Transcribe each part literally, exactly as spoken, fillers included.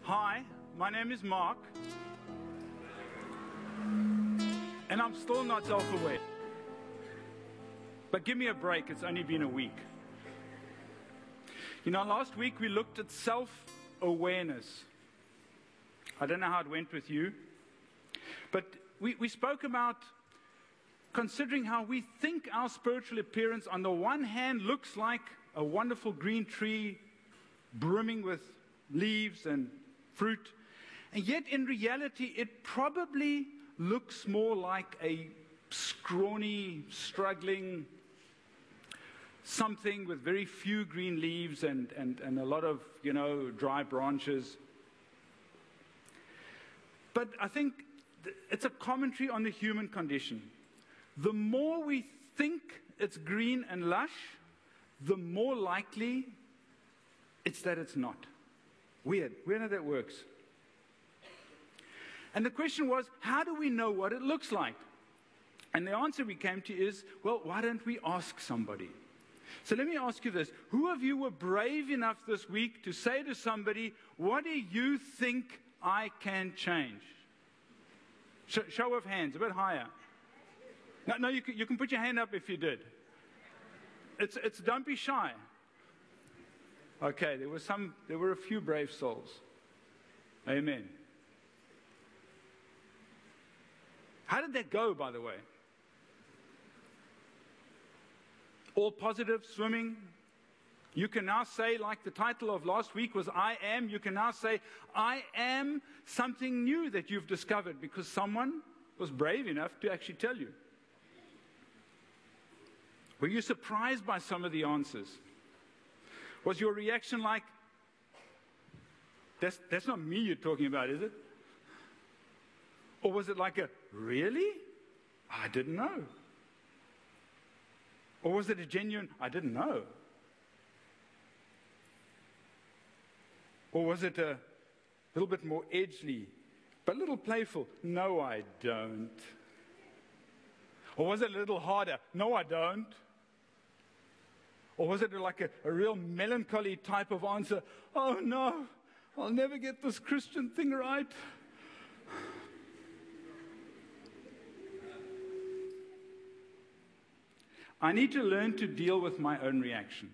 Hi, my name is Mark, and I'm still not self-aware. But give me a break, it's only been a week. You know, last week we looked at self-awareness. I don't know how it went with you, but we, we spoke about considering how we think our spiritual appearance on the one hand looks like a wonderful green tree brimming with leaves and fruit, and yet in reality it probably looks more like a scrawny, struggling something with very few green leaves and, and, and a lot of, you know, dry branches. But I think it's a commentary on the human condition. The more we think it's green and lush, the more likely it's that it's not. Weird. Weird how that works. And the question was, how do we know what it looks like? And the answer we came to is, well, why don't we ask somebody? So let me ask you this. Who of you were brave enough this week to say to somebody, what do you think I can change? Sh- show of hands, a bit higher. No, no, you can, you can put your hand up if you did. It's, it's don't be shy. Okay, there were some, there were a few brave souls. Amen. How did that go, by the way? All positive, swimming. You can now say, like the title of last week was I am, you can now say, I am something new that you've discovered because someone was brave enough to actually tell you. Were you surprised by some of the answers? Was your reaction like, that's, that's not me you're talking about, is it? Or was it like a, really? I didn't know. Or was it a genuine, I didn't know? Or was it a little bit more edgy, but a little playful? No, I don't. Or was it a little harder? No, I don't. Or was it like a, a real melancholy type of answer? Oh no, I'll never get this Christian thing right. I need to learn to deal with my own reaction.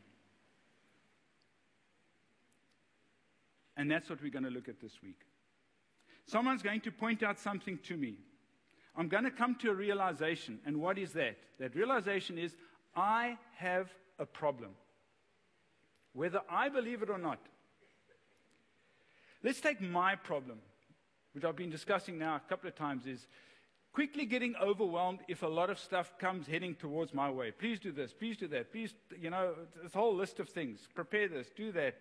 And that's what we're going to look at this week. Someone's going to point out something to me. I'm going to come to a realization. And what is that? That realization is, I have a problem. Whether I believe it or not. Let's take my problem, which I've been discussing now a couple of times, is quickly getting overwhelmed if a lot of stuff comes heading towards my way. Please do this, please do that, please, you know, this whole list of things. Prepare this, do that.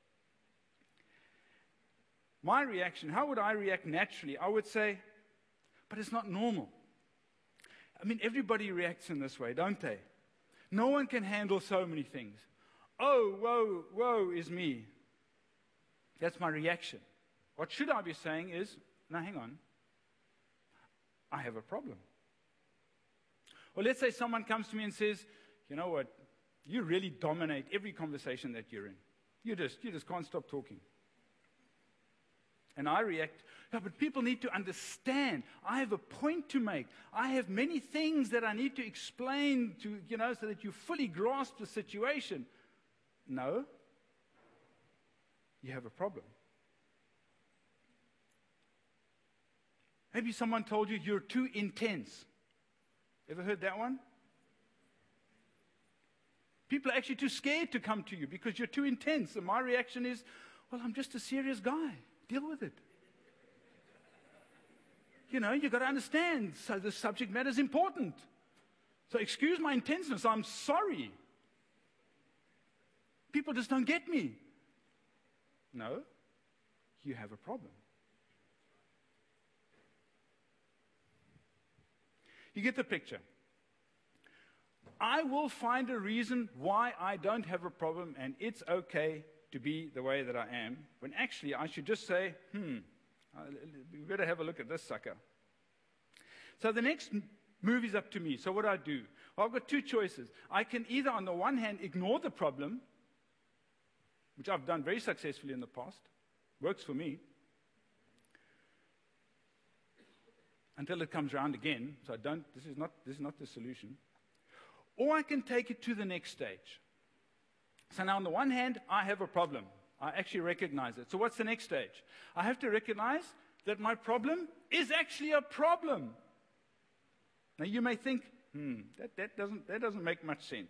My reaction, how would I react naturally? I would say, but it's not normal. I mean, everybody reacts in this way, don't they? No one can handle so many things. Oh, woe, woe is me. That's my reaction. What should I be saying is, now hang on. I have a problem. Or let's say someone comes to me and says, you know what, you really dominate every conversation that you're in. You just, you just can't stop talking. And I react, no, but people need to understand. I have a point to make. I have many things that I need to explain to, you know, so that you fully grasp the situation. No. You have a problem. Maybe someone told you you're too intense. Ever heard that one? People are actually too scared to come to you because you're too intense. And my reaction is, well, I'm just a serious guy. Deal with it. You know, you've got to understand. So the subject matter is important. So excuse my intenseness. I'm sorry. People just don't get me. No, you have a problem. You get the picture. I will find a reason why I don't have a problem, and it's okay to be the way that I am, when actually I should just say, hmm, we better have a look at this sucker. So the next move is up to me. So what do I do? Well, I've got two choices. I can either, on the one hand, ignore the problem, which I've done very successfully in the past, works for me, until it comes around again. So I don't, this is not, this is not the solution. Or I can take it to the next stage. So now on the one hand, I have a problem. I actually recognize it. So what's the next stage? I have to recognize that my problem is actually a problem. Now you may think, hmm, that, that, doesn't, that doesn't make much sense.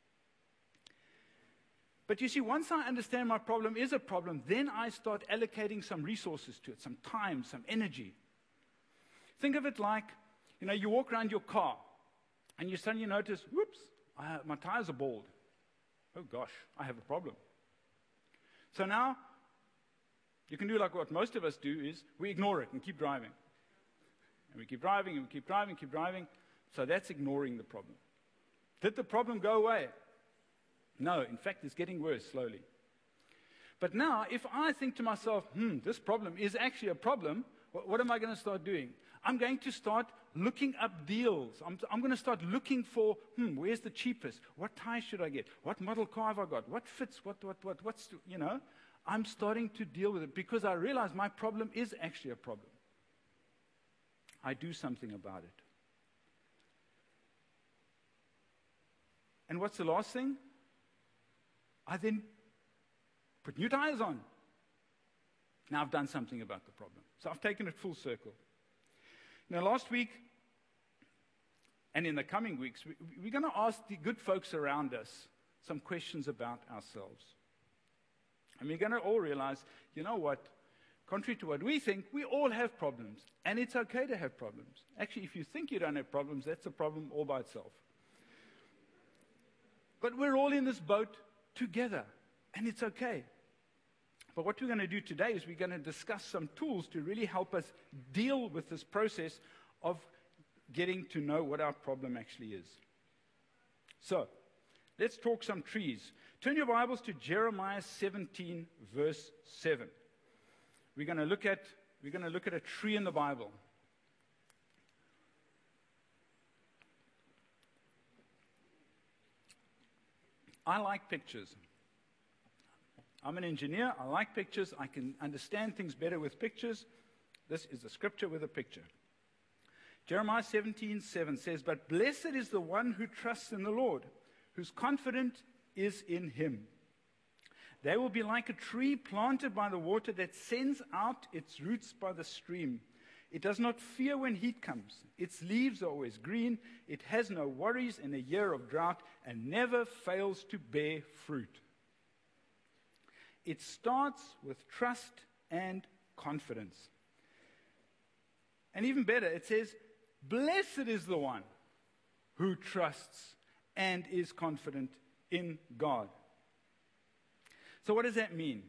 But you see, once I understand my problem is a problem, then I start allocating some resources to it, some time, some energy. Think of it like, you know, you walk around your car, and you suddenly notice, whoops, I, my tires are bald. Oh gosh, I have a problem. So now, you can do like what most of us do is, we ignore it and keep driving. And we keep driving, and we keep driving, keep driving. So that's ignoring the problem. Did the problem go away? No, in fact, it's getting worse slowly. But now, if I think to myself, hmm, this problem is actually a problem, what, what am I going to start doing? I'm going to start looking up deals. I'm, I'm going to start looking for, hmm, where's the cheapest? What tire should I get? What model car have I got? What fits? What, what, what, what's, you know? I'm starting to deal with it because I realize my problem is actually a problem. I do something about it. And what's the last thing? I then put new tires on. Now I've done something about the problem. So I've taken it full circle. Now last week, and in the coming weeks, we, we're going to ask the good folks around us some questions about ourselves. And we're going to all realize, you know what? Contrary to what we think, we all have problems. And it's okay to have problems. Actually, if you think you don't have problems, that's a problem all by itself. But we're all in this boat together, and it's okay. But what we're going to do today is we're going to discuss some tools to really help us deal with this process of getting to know what our problem actually is. So, let's talk some trees. Turn your Bibles to Jeremiah seventeen, verse seven. We're going to look at, we're going to look at a tree in the Bible. I like pictures. I'm an engineer. I like pictures. I can understand things better with pictures. This is a scripture with a picture. Jeremiah seventeen seven says, "But blessed is the one who trusts in the Lord, whose confidence is in him. They will be like a tree planted by the water that sends out its roots by the stream. It does not fear when heat comes. Its leaves are always green. It has no worries in a year of drought and never fails to bear fruit." It starts with trust and confidence. And even better, it says, blessed is the one who trusts and is confident in God. So what does that mean?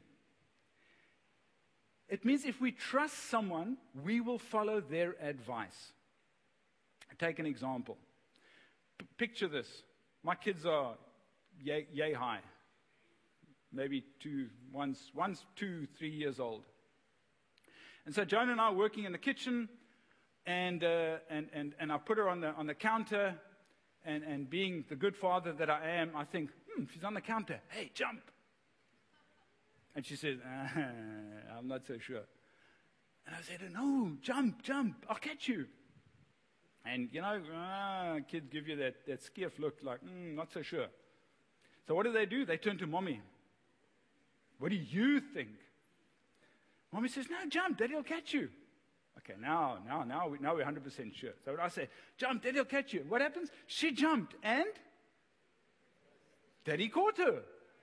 It means if we trust someone, we will follow their advice. Take an example. P- picture this. My kids are yay, yay high. Maybe two, one's, one's two, three years old. And so Joan and I are working in the kitchen, and uh, and, and, and I put her on the, on the counter, and, and being the good father that I am, I think, hmm, she's on the counter. Hey, jump. And she says, ah, I'm not so sure. And I said, no, jump, jump, I'll catch you. And, you know, ah, kids give you that, that skiff look like, mm, not so sure. So what do they do? They turn to mommy. What do you think? Mommy says, no, jump, Daddy will catch you. Okay, now, now, now, we, now we're one hundred percent sure. So I say, jump, Daddy will catch you. What happens? She jumped, and Daddy caught her.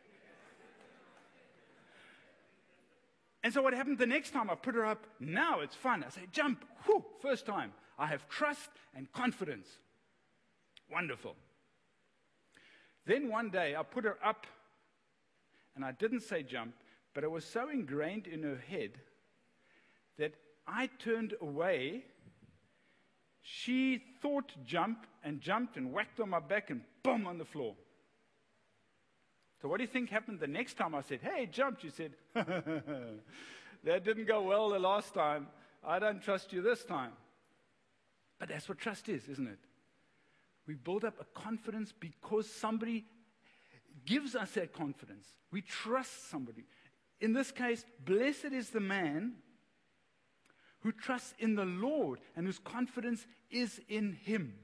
And so what happened the next time I put her up, now it's fun. I say, jump, whew, first time. I have trust and confidence. Wonderful. Then one day I put her up, and I didn't say jump, but it was so ingrained in her head that I turned away. She thought jump and jumped and whacked on my back and boom on the floor. So what do you think happened the next time I said, hey, jump? She said, that didn't go well the last time. I don't trust you this time. But that's what trust is, isn't it? We build up a confidence because somebody gives us that confidence. We trust somebody. In this case, blessed is the man who trusts in the Lord and whose confidence is in Him.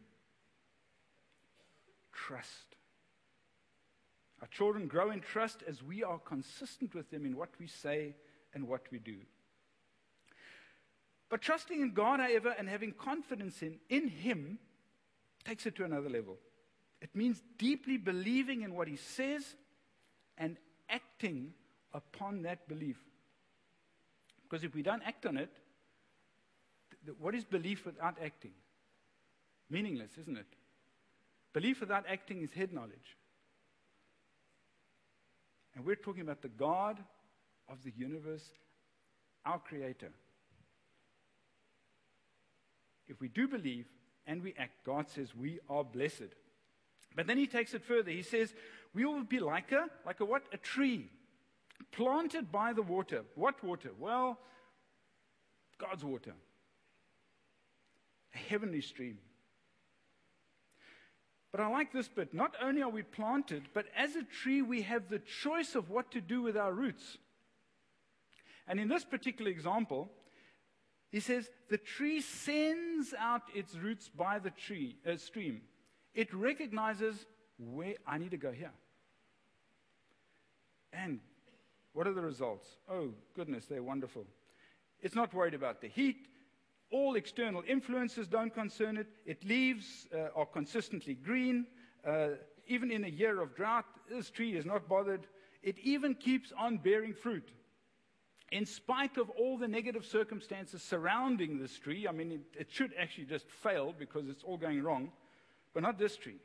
Trust. Our children grow in trust as we are consistent with them in what we say and what we do. But trusting in God, however, and having confidence in, in Him takes it to another level. It means deeply believing in what He says and acting upon that belief. Because if we don't act on it, th- what is belief without acting? Meaningless, isn't it? Belief without acting is head knowledge. And we're talking about the God of the universe, our Creator. If we do believe and we act, God says we are blessed. But then He takes it further. He says, we will be like a, like a what? A tree planted by the water. What water? Well, God's water. A heavenly stream. But I like this bit. Not only are we planted, but as a tree, we have the choice of what to do with our roots. And in this particular example, he says, the tree sends out its roots by the tree, uh, stream. It recognizes where I need to go here. And what are the results? Oh, goodness, they're wonderful. It's not worried about the heat. All external influences don't concern it. Its leaves uh, are consistently green. Uh, even in a year of drought, this tree is not bothered. It even keeps on bearing fruit. In spite of all the negative circumstances surrounding this tree, I mean, it, it should actually just fail because it's all going wrong, but not this tree.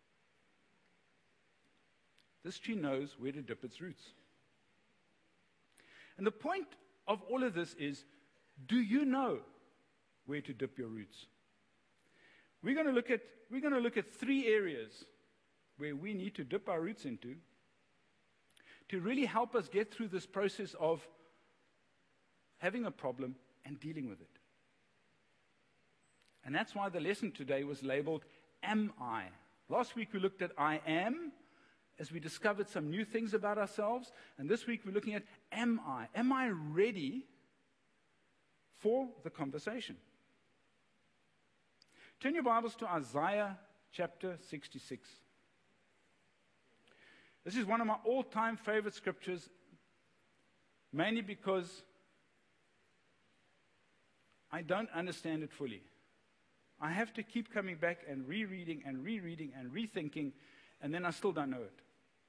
This tree knows where to dip its roots. And the point of all of this is, do you know where to dip your roots? We're going to look at, we're going to look at three areas where we need to dip our roots into to really help us get through this process of having a problem and dealing with it. And that's why the lesson today was labeled, Am I? Last week we looked at I am, as we discovered some new things about ourselves. And this week we're looking at, Am I? Am I ready for the conversation? Turn your Bibles to Isaiah chapter sixty-six. This is one of my all-time favorite scriptures, mainly because I don't understand it fully. I have to keep coming back and rereading and rereading and rethinking, and then I still don't know it.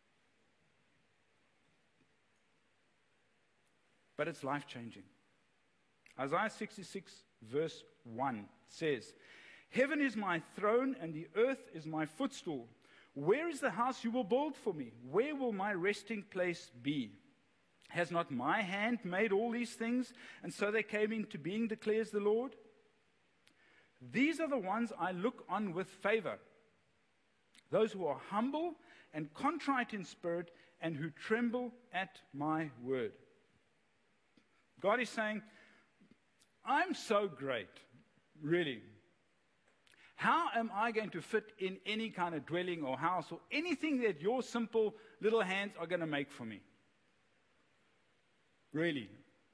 But it's life-changing. Isaiah sixty-six, verse one says, Heaven is my throne, and the earth is my footstool. Where is the house you will build for me? Where will my resting place be? Has not my hand made all these things, and so they came into being, declares the Lord? These are the ones I look on with favor, those who are humble and contrite in spirit, and who tremble at my word. God is saying, I'm so great, really. How am I going to fit in any kind of dwelling or house or anything that your simple little hands are going to make for me? Really.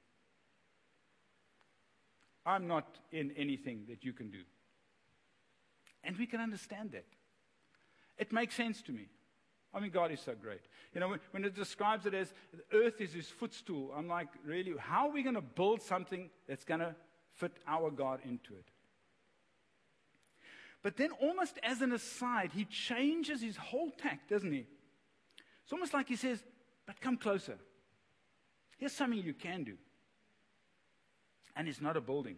I'm not in anything that you can do. And we can understand that. It makes sense to me. I mean, God is so great. You know, when, when it describes it as the earth is his footstool, I'm like, really, how are we going to build something that's going to fit our God into it? But then almost as an aside, he changes his whole tack, doesn't he? It's almost like he says, but come closer. Here's something you can do. And it's not a building.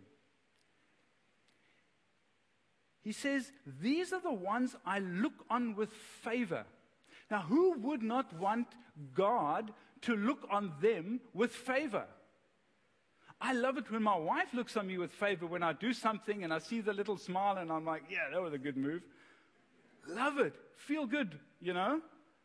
He says, these are the ones I look on with favor. Now, who would not want God to look on them with favor? I love it when my wife looks on me with favor when I do something and I see the little smile and I'm like, yeah, that was a good move. Love it. Feel good, you know?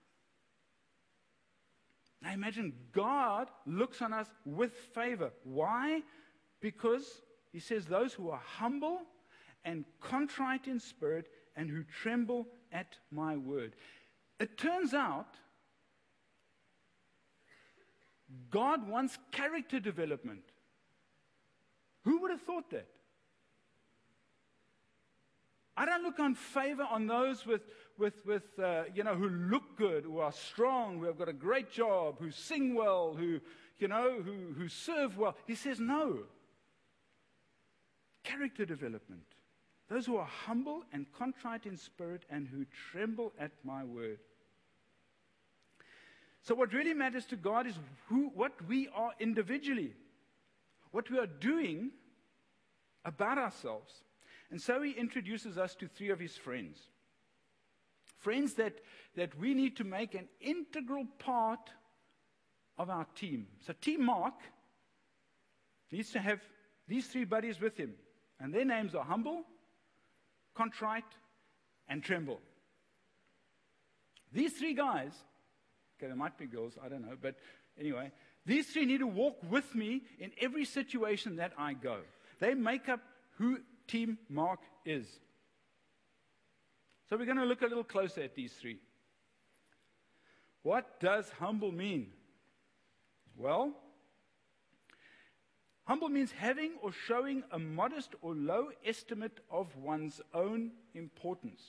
Now imagine God looks on us with favor. Why? Because he says those who are humble and contrite in spirit and who tremble at my word. It turns out God wants character development. Who would have thought that? I don't look on favor on those with, with, with uh, you know, who look good, who are strong, who have got a great job, who sing well, who, you know, who, who serve well. He says no. Character development. Those who are humble and contrite in spirit and who tremble at my word. So what really matters to God is who, what we are individually, what we are doing about ourselves. And so he introduces us to three of his friends. Friends that, that we need to make an integral part of our team. So Team Mark needs to have these three buddies with him. And their names are humble, contrite, and tremble. These three guys, okay, there might be girls, I don't know, but anyway, these three need to walk with me in every situation that I go. They make up who Team Mark is. So we're going to look a little closer at these three. What does humble mean? Well, humble means having or showing a modest or low estimate of one's own importance.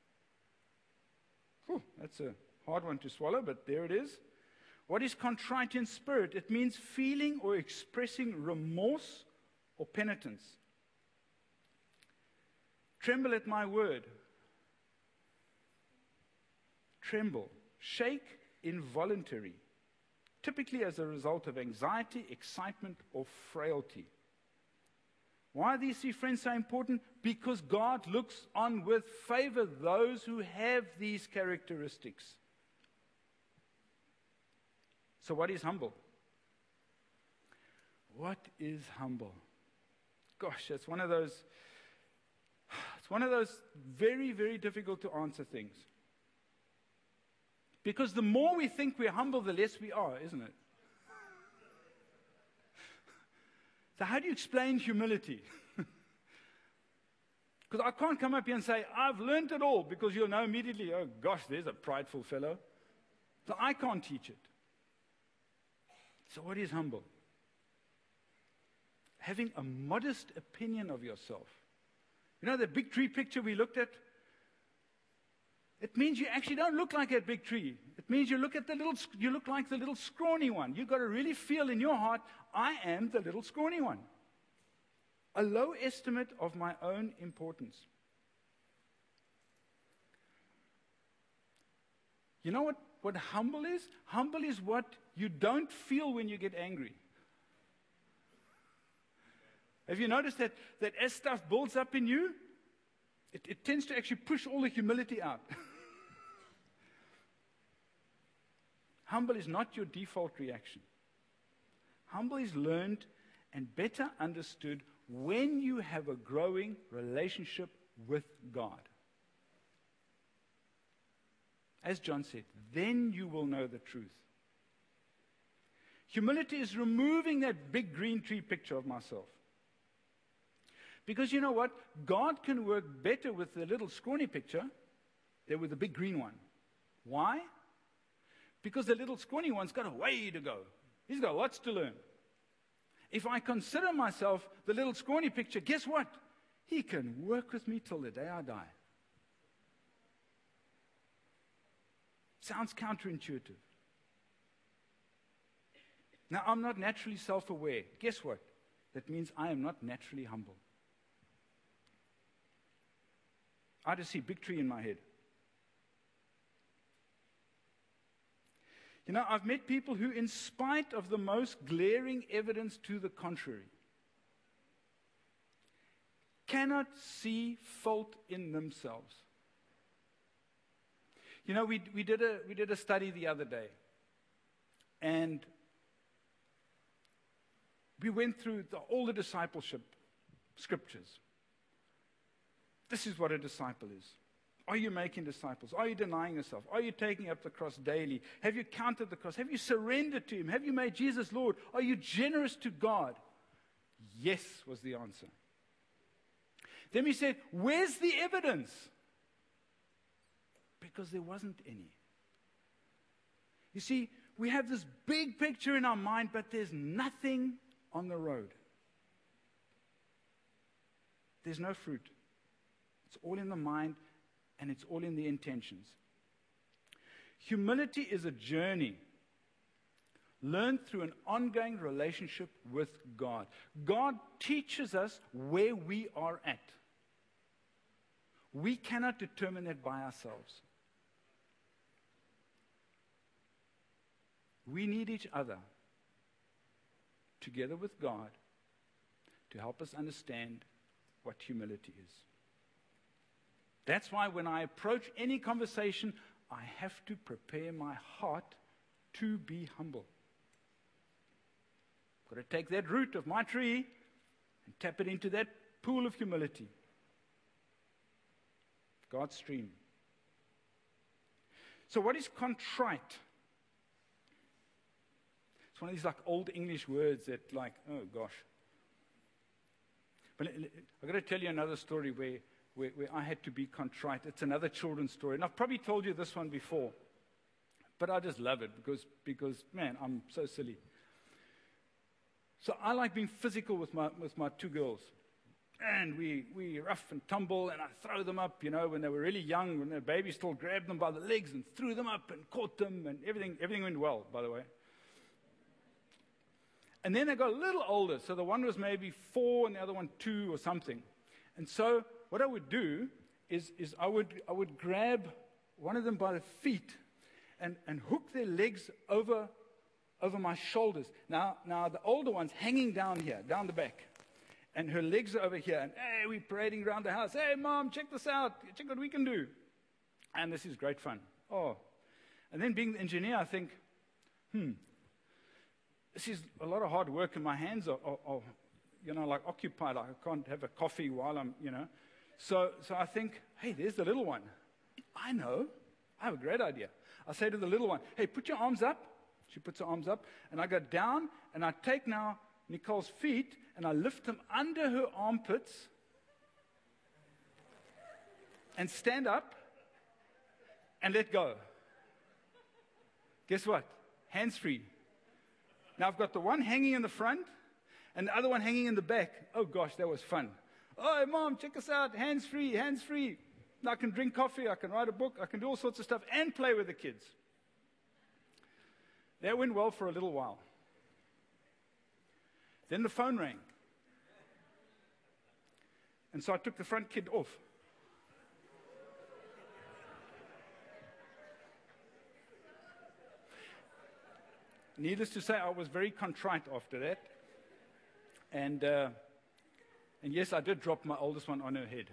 Whew, that's a hard one to swallow, but there it is. What is contrite in spirit? It means feeling or expressing remorse or penitence. Tremble at my word. Tremble. Shake involuntary. Typically as a result of anxiety, excitement, or frailty. Why are these three friends so important? Because God looks on with favor those who have these characteristics. So what is humble? What is humble? Gosh, it's one of those, it's one of those very, very difficult to answer things. Because the more we think we're humble, the less we are, isn't it? So how do you explain humility? Because I can't come up here and say, I've learned it all, because you'll know immediately, oh gosh, there's a prideful fellow. So I can't teach it. So what is humble? Having a modest opinion of yourself. You know the big tree picture we looked at? It means you actually don't look like that big tree. It means you look at the little, you look like the little scrawny one. You've got to really feel in your heart, I am the little scrawny one. A low estimate of my own importance. You know what, what humble is? Humble is what you don't feel when you get angry. Have you noticed that, that as stuff builds up in you, it, it tends to actually push all the humility out. Humble is not your default reaction. Humble is learned and better understood when you have a growing relationship with God. As John said, then you will know the truth. Humility is removing that big green tree picture of myself. Because you know what? God can work better with the little scrawny picture than with the big green one. Why? Because the little scrawny one's got a way to go. He's got lots to learn. If I consider myself the little scrawny picture, guess what? He can work with me till the day I die. Sounds counterintuitive. Now, I'm not naturally self-aware. Guess what? That means I am not naturally humble. I just see big tree in my head. You know, I've met people who, in spite of the most glaring evidence to the contrary, cannot see fault in themselves. You know, we, we, did a, we did a study the other day, and we went through the, all the discipleship scriptures. This is what a disciple is. Are you making disciples? Are you denying yourself? Are you taking up the cross daily? Have you counted the cross? Have you surrendered to Him? Have you made Jesus Lord? Are you generous to God? Yes, was the answer. Then we said, where's the evidence? Because there wasn't any. You see, we have this big picture in our mind, but there's nothing on the road. there's no fruit. It's all in the mind, and it's all in the intentions. Humility is a journey learned through an ongoing relationship with God. God teaches us where we are at. We cannot determine that by ourselves. We need each other, together with God, to help us understand what humility is. That's why when I approach any conversation, I have to prepare my heart to be humble. Got to take that root of my tree and tap it into that pool of humility. God's stream. So what is contrite? It's one of these like old English words that like, oh gosh. But I've got to tell you another story where, where, where I had to be contrite. It's another children's story. And I've probably told you this one before. But I just love it because, because man, I'm so silly. So I like being physical with my, with my two girls. And we, we rough and tumble, and I throw them up, you know, when they were really young, when they were babies, still grabbed them by the legs and threw them up and caught them, and everything, everything went well, by the way. And then they got a little older, so the one was maybe four and the other one two or something. And so what I would do is, is I would I would grab one of them by the feet and, and hook their legs over, over my shoulders. Now, now the older one's hanging down here, down the back. And her legs are over here. And, hey, we're parading around the house. Hey, Mom, check this out. Check what we can do. And this is great fun. Oh. And then being the engineer, I think, hmm, this is a lot of hard work, and my hands are, are, are you know, like occupied. Like I can't have a coffee while I'm, you know. So, so I think, hey, there's the little one. I know. I have a great idea. I say to the little one, hey, put your arms up. She puts her arms up. And I go down, and I take now Nicole's feet, and I lift them under her armpits and stand up and let go. Guess what? Hands free. Now I've got the one hanging in the front and the other one hanging in the back. Oh gosh, that was fun. Oh, Mom, check us out. Hands free, hands free. Now I can drink coffee, I can write a book, I can do all sorts of stuff and play with the kids. That went well for a little while. Then the phone rang. And so I took the front kid off. Needless to say, I was very contrite after that. And, uh, and yes, I did drop my oldest one on her head.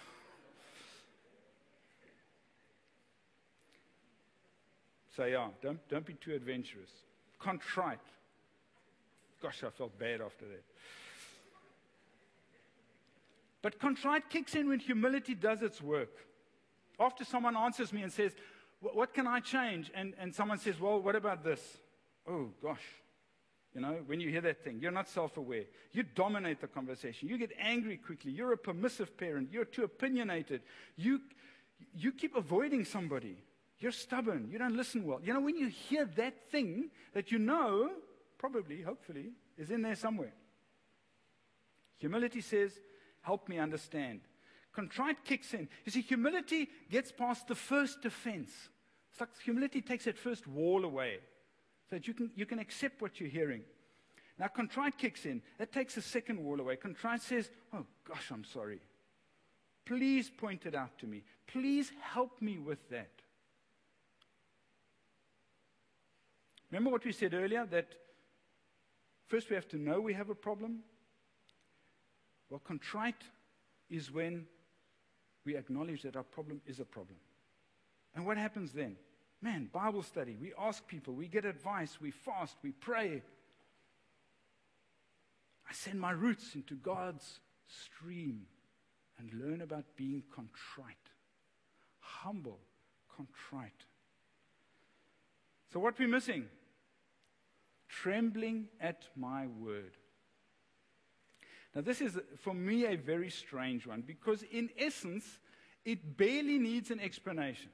So yeah, don't, don't be too adventurous. Contrite. Gosh, I felt bad after that. But contrite kicks in when humility does its work. After someone answers me and says, what can I change? And, and someone says, well, what about this? Oh, gosh. You know, when you hear that thing, you're not self-aware. You dominate the conversation. You get angry quickly. You're a permissive parent. You're too opinionated. You, you keep avoiding somebody. You're stubborn. You don't listen well. You know, when you hear that thing that you know, probably, hopefully, is in there somewhere. Humility says, help me understand. Contrite kicks in. You see, humility gets past the first defense. It's like humility takes that first wall away so that you can, you can accept what you're hearing. Now, contrite kicks in. That takes the second wall away. Contrite says, oh, gosh, I'm sorry. Please point it out to me. Please help me with that. Remember what we said earlier, that first we have to know we have a problem? Well, contrite is when we acknowledge that our problem is a problem. And what happens then? Man, Bible study, we ask people, we get advice, we fast, we pray. I send my roots into God's stream and learn about being contrite. Humble, contrite. So what we're missing? Trembling at my word. Now this is, for me, a very strange one, because in essence, it barely needs an explanation.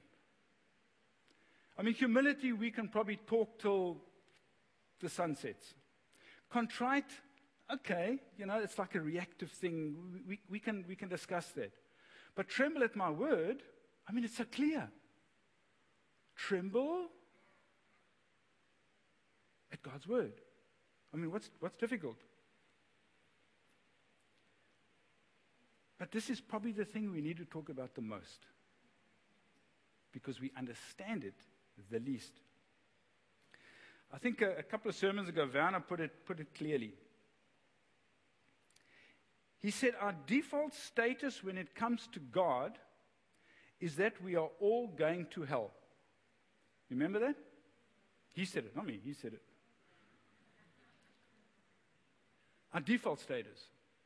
I mean, humility, we can probably talk till the sun sets. Contrite, okay, you know, it's like a reactive thing. We, we, we, can, we can discuss that. But tremble at my word, I mean, it's so clear. Tremble at God's word. I mean, what's, what's difficult? But this is probably the thing we need to talk about the most, because we understand it the least. I think a, a couple of sermons ago, Werner put it, put it clearly. He said, our default status when it comes to God is that we are all going to hell. Remember that? He said it, not me, he said it. Our default status.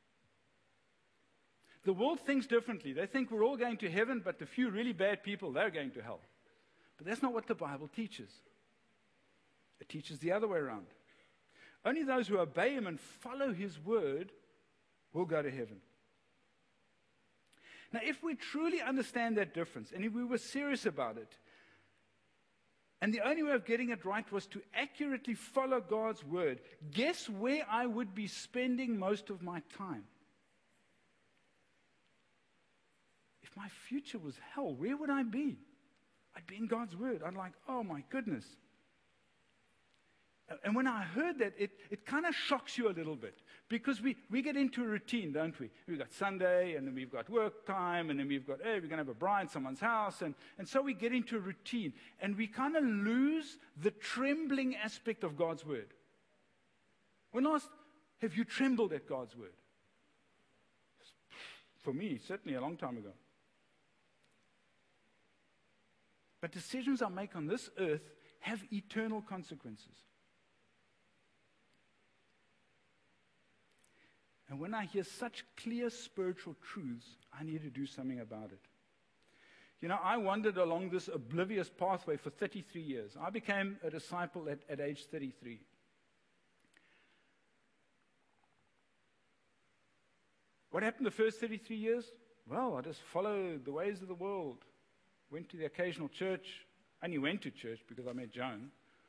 The world thinks differently. They think we're all going to heaven, but the few really bad people, they're going to hell. But that's not what the Bible teaches. It teaches the other way around. Only those who obey Him and follow His word will go to heaven. Now, if we truly understand that difference, and if we were serious about it, and the only way of getting it right was to accurately follow God's word, guess where I would be spending most of my time? If my future was hell, where would I be? I'd be in God's word. I'd like, oh my goodness. And when I heard that, it, it kind of shocks you a little bit. Because we, we get into a routine, don't we? We've got Sunday, and then we've got work time, and then we've got, hey, we're going to have a bride in someone's house. And, and so we get into a routine. And we kind of lose the trembling aspect of God's word. When last have you trembled at God's word? For me, certainly a long time ago. But decisions I make on this earth have eternal consequences. And when I hear such clear spiritual truths, I need to do something about it. You know, I wandered along this oblivious pathway for thirty-three years. I became a disciple at, at age thirty-three. What happened the first thirty-three years? Well, I just followed the ways of the world. Went to the occasional church. I only went to church because I met Joan.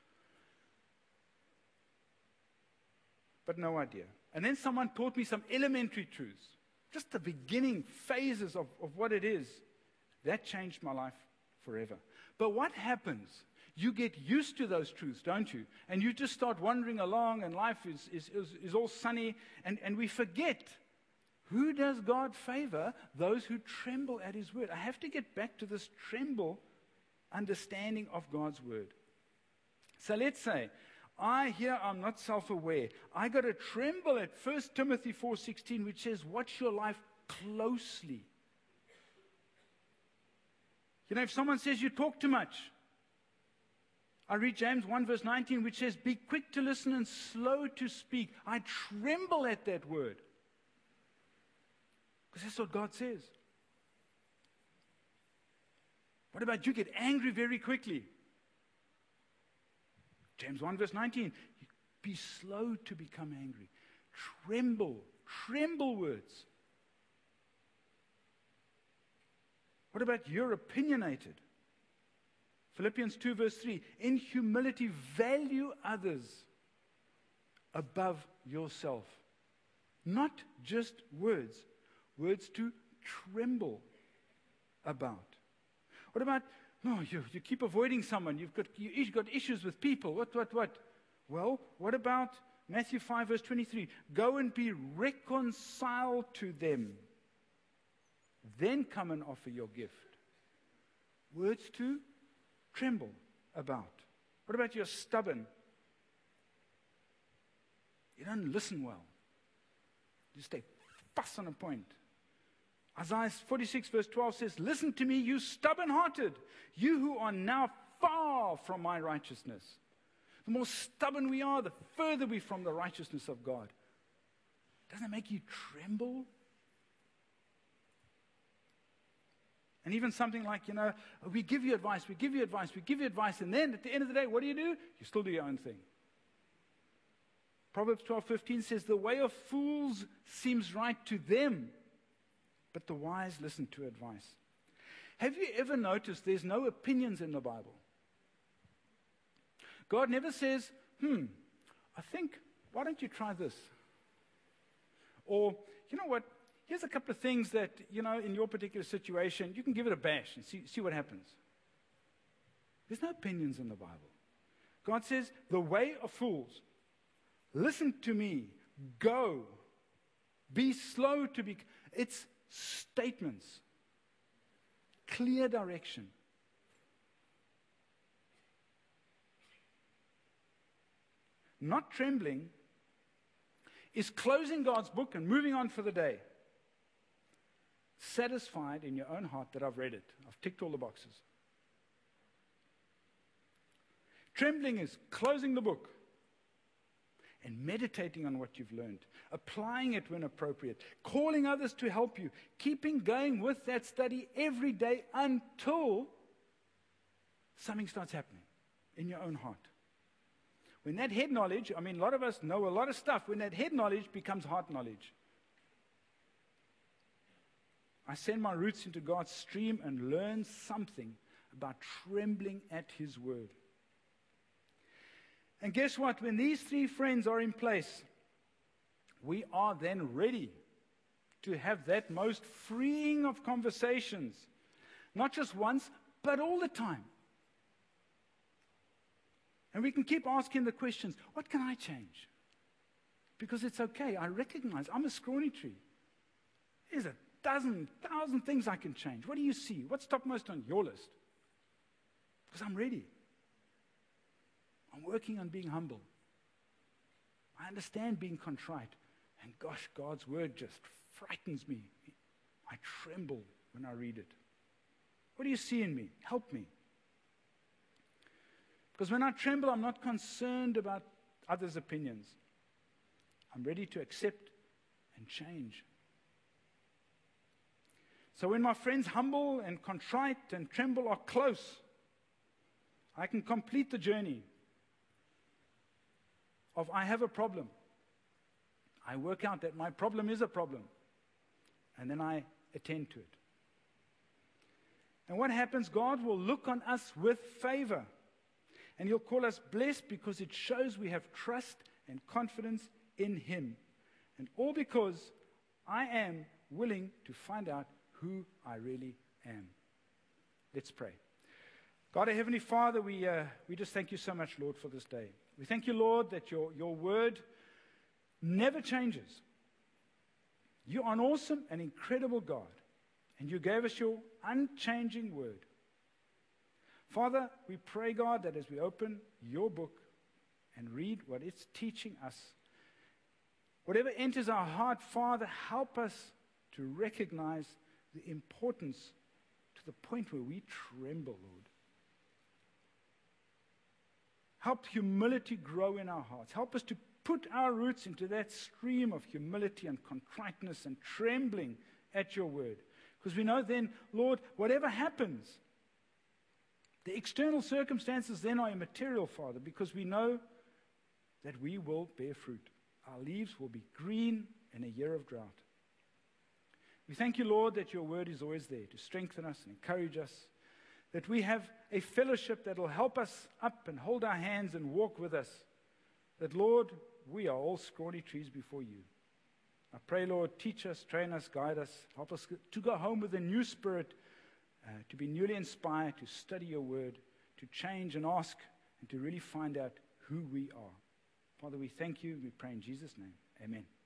But no idea. And then someone taught me some elementary truths. Just the beginning phases of, of what it is. That changed my life forever. But what happens? You get used to those truths, don't you? And you just start wandering along, and life is, is, is, is all sunny. And, and we forget, who does God favor? Those who tremble at His word. I have to get back to this tremble understanding of God's word. So let's say, I here I'm not self-aware. I got to tremble at First Timothy four sixteen, which says, watch your life closely. You know, if someone says you talk too much, I read James one verse nineteen, which says, be quick to listen and slow to speak. I tremble at that word. Because that's what God says. What about you get angry very quickly? James one verse nineteen, be slow to become angry. Tremble, tremble words. What about you're opinionated? Philippians two verse three, in humility value others above yourself. Not just words, words to tremble about. What about, no, you, you keep avoiding someone. You've got, you, you've got issues with people. What, what, what? Well, what about Matthew five, verse twenty-three? Go and be reconciled to them. Then come and offer your gift. Words to tremble about. What about you're stubborn? You don't listen well. You stay fuss on a point. Isaiah forty-six verse twelve says, listen to me, you stubborn-hearted, you who are now far from my righteousness. The more stubborn we are, the further we from the righteousness of God. Doesn't it make you tremble? And even something like, you know, we give you advice, we give you advice, we give you advice, and then at the end of the day, what do you do? You still do your own thing. Proverbs twelve fifteen says, the way of fools seems right to them, but the wise listen to advice. Have you ever noticed there's no opinions in the Bible? God never says, hmm, I think, why don't you try this? Or, you know what, here's a couple of things that, you know, in your particular situation, you can give it a bash and see, see what happens. There's no opinions in the Bible. God says, the way of fools, listen to me, go, be slow to be. It's statements, clear direction. Not trembling is closing God's book and moving on for the day. Satisfied in your own heart that I've read it. I've ticked all the boxes. Trembling is closing the book and meditating on what you've learned, applying it when appropriate, calling others to help you, keeping going with that study every day until something starts happening in your own heart. When that head knowledge, I mean, a lot of us know a lot of stuff, when that head knowledge becomes heart knowledge. I send my roots into God's stream and learn something about trembling at His word. And guess what? When these three friends are in place, we are then ready to have that most freeing of conversations. Not just once, but all the time. And we can keep asking the questions, what can I change? Because it's okay. I recognize I'm a scrawny tree. There's a dozen, thousand things I can change. What do you see? What's topmost on your list? Because I'm ready. I'm working on being humble. I understand being contrite. And gosh, God's word just frightens me. I tremble when I read it. What do you see in me? Help me. Because when I tremble, I'm not concerned about others' opinions. I'm ready to accept and change. So when my friends humble and contrite and tremble are close, I can complete the journey of I have a problem. I work out that my problem is a problem. And then I attend to it. And what happens? God will look on us with favor. And He'll call us blessed because it shows we have trust and confidence in Him. And all because I am willing to find out who I really am. Let's pray. God, our Heavenly Father, we, uh, we just thank You so much, Lord, for this day. We thank You, Lord, that your, your word never changes. You are an awesome and incredible God. And You gave us Your unchanging word. Father, we pray, God, that as we open Your book and read what it's teaching us, whatever enters our heart, Father, help us to recognize the importance to the point where we tremble, Lord. Help humility grow in our hearts. Help us to put our roots into that stream of humility and contriteness and trembling at Your word. Because we know then, Lord, whatever happens, the external circumstances then are immaterial, Father, because we know that we will bear fruit. Our leaves will be green in a year of drought. We thank You, Lord, that Your word is always there to strengthen us and encourage us, that we have a fellowship that will help us up and hold our hands and walk with us, that, Lord, we are all scrawny trees before You. I pray, Lord, teach us, train us, guide us, help us to go home with a new spirit, uh, to be newly inspired, to study Your word, to change and ask, and to really find out who we are. Father, we thank You. We pray in Jesus' name. Amen.